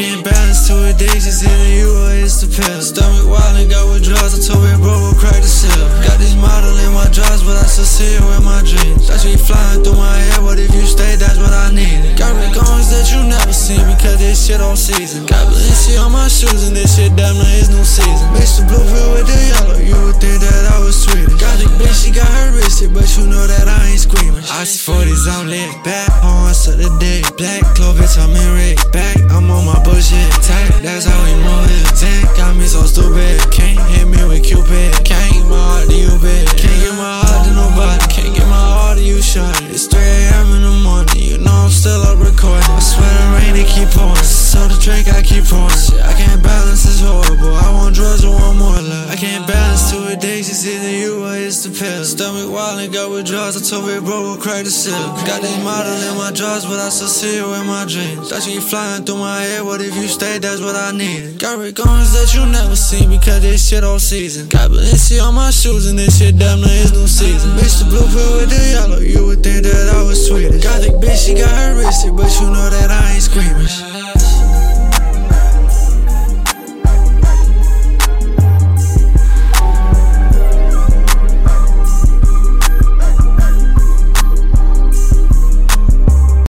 can't balance two addictions, either you or it's the pill. Stomach wild and got withdrawals, I told it bro will crack the seal. Got this model in my drawers, but I still see it with my dreams. Thought you flying through my head, what if you stayed, that's what I needed. Got red guns that you never seen, because this shit on season. Got Balenciaga on my shoes, and this shit damn near is new season. Mix the blue pill with the yellow, you would think that I was Swedish. Got the bitch, she got her wristed, but you know that I ain't squeamish. I see 40s, I'm lit back, horns to the day. Black clothes, bitch, I'm in red back. I'm on my bullshit tag, that's how we move it. Tank got me so stupid, can't hit me with Cupid. Can't give my heart to you, bitch. Can't give my heart to nobody, can't give my heart to you, shawty. It's 3 AM in the morning, you know I'm still up recording. I swear the rain, they keep pouring, so the drink I keep pouring. Shit, I can't balance, it's horrible. I want drugs and want more love. I can't balance two addictions, either you or it's the pill. Stomach wild and got withdrawals, I told it bro will crack the seal. Got this model in my drawers, but I still see it with my dreams. Thought you flying through my head, what if you stayed, that's what I needed. Got red guns that you never seen, because this shit on season. Got Balenciaga on my shoes, and this shit damn near is new season. Bitch, the blue pill with the yellow, you would think that I was Swedish. Got the bitch, she got her wristed, but you know that I ain't squeamish.